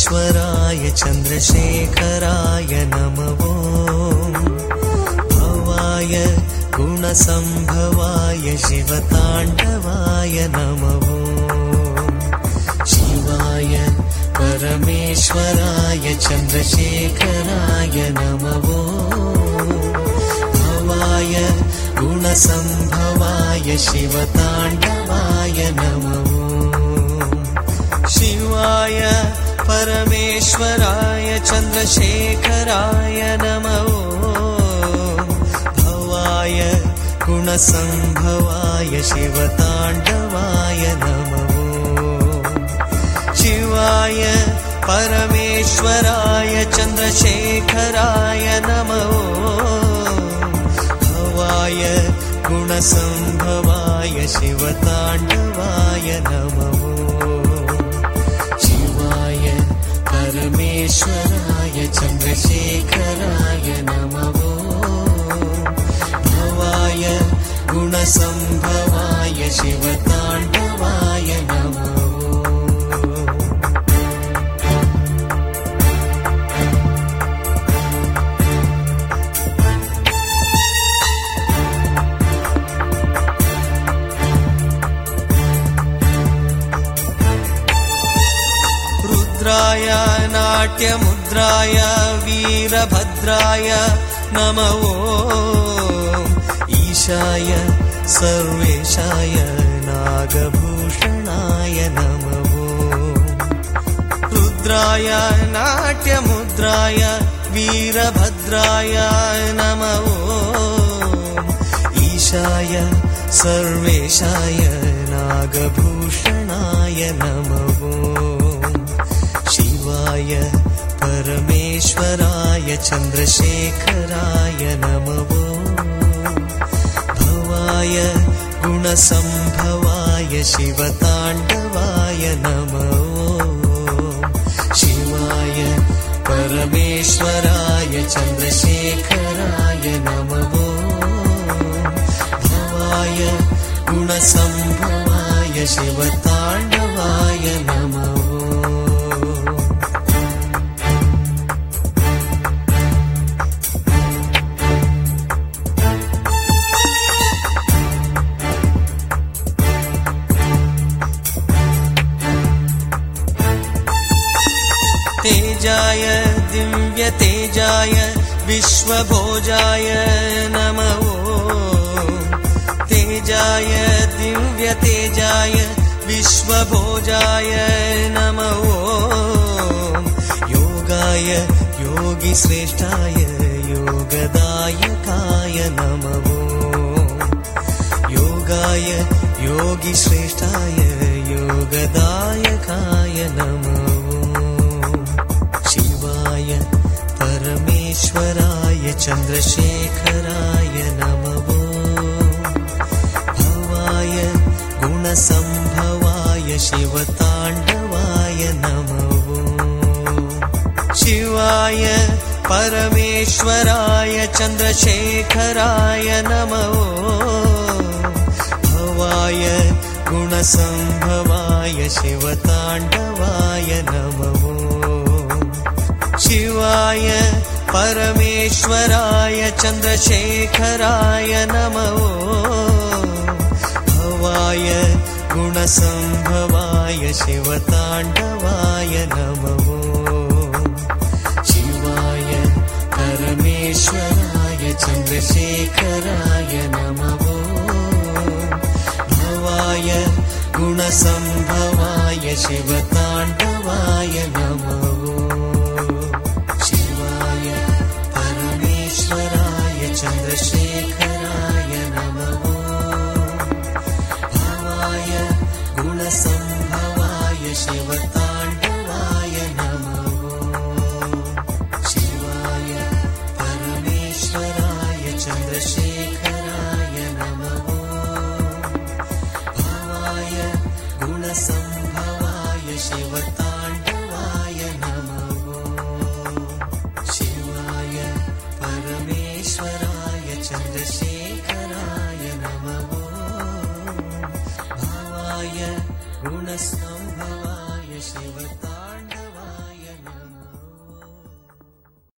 परमेश्वराय चन्द्रशेखराय नमो भवाय गुणसम्भवाय शिवताण्डवाय नमो शिवाय परमेश्वराय चन्द्रशेखराय नमो भवाय गुणसम्भवाय शिवताण्डवाय नमो शिवाय परमेश्वराय चन्द्रशेखराय नमो भवाय गुणसम्भवाय शिवताण्डवाय नमो शिवाय परमेश्वराय चन्द्रशेखराय नमो भवाय गुणसम्भवाय शिवताण्डवाय नमो शिवाय परमेश्वराय चन्द्रशेखराय नमो भवाय गुणसम्भवाय शिवताण्डवाय नमो रुद्राय नाट्यमुद्राय वीरभद्राय नमो ईशाय सर्वेशाय नागभूषणाय नमो रुद्राय नाट्यमुद्राय वीरभद्राय नमो ईशाय सर्वेशाय नागभूषणाय नमो शिवाय परमेश्वराय चन्द्रशेखराय नमो भवाय गुणसम्भवाय शिवताण्डवाय नमो शिवाय परमेश्वराय चन्द्रशेखराय नमो भवाय गुणसम्भवाय शिवताण्डवाय नमो तेजाय दिव्यतेजाय विश्वभोजाय नमो तेजाय दिव्यतेजाय विश्वभोजाय नमो योगाय योगिश्रेष्ठाय योगदायकाय नमो योगाय योगिश्रेष्ठाय योगदायकाय नमो परमेश्वराय चन्द्रशेखराय नमो भवाय गुणसम्भवाय शिवताण्डवाय नमो शिवाय परमेश्वराय चन्द्रशेखराय नमो भवाय गुणसम्भवाय शिवताण्डवाय नमो शिवाय परमेश्वराय चन्द्रशेखराय नमो भवाय गुणसम्भवाय शिवताण्डवाय नमो शिवाय परमेश्वराय चन्द्रशेखराय नमो भवाय गुणसम्भवाय शिवताण्डवाय नमो चन्द्रशेखराय नमो भवाय गुणसम्भवाय शिवताण्डवाय नमो शिवाय परमेश्वराय चन्द्रशेखराय नमो भवाय गुणसम्भवाय शिवताण्डवाय नमो शिवाय परमेश्वराय चन्द्रशेखराय नमो भवाय गुणसम्भवाय